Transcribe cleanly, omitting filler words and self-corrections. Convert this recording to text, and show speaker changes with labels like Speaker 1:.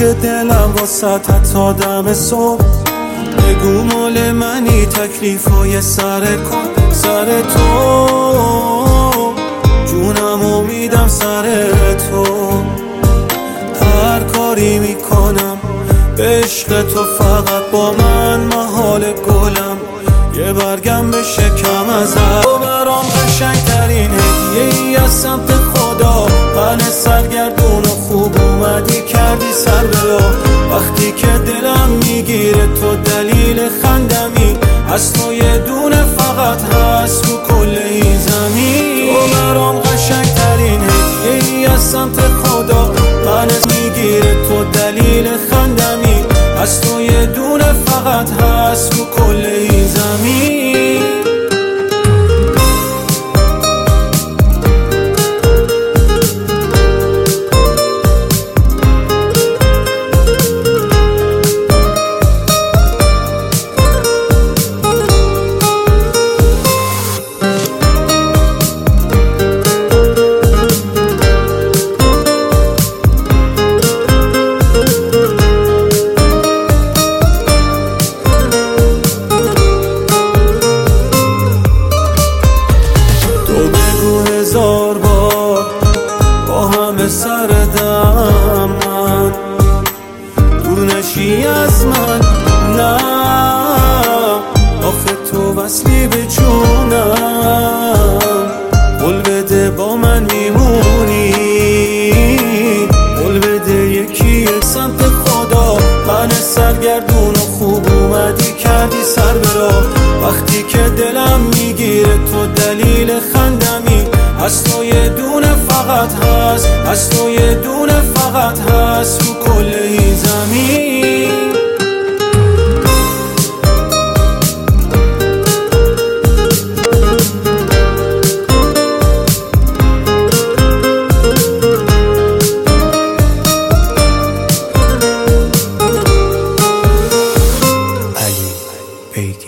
Speaker 1: که دلم واسط حتی دم صبح. بگو مال منی تکلیفای سر کن سر تو، جونمو میدم سر تو. هر کاری میکنم به عشق تو، فقط با من محال گلم یه برگم بشه کم ازت. تو برام قشنگترین هدیه ای از سمت خدا، من سرگردون و خوب اومدی کردی سر بلا. وقتی که دلم میگیره تو دلیل خندمی، از تو یه دونه فقط هست رو کل این زمین. تو برام قشنگترین هدیه ای از سمت خدا، من میگیره تو دلیل خندمی، از تو یه دونه فقط هست رو کل این زمین. هزار بار با همه سردم من، دور نشی از من نه، آخه تو وصلی به جونم. قول بده با من میمونی، قول بده یکی سمت خدا، من سرگردون و خوب اومدی کردی سر برا. وقتی که دلم میگیره تو دلیل خندمی، از تو یه دونه فقط هست، از تو یه دونه فقط هست.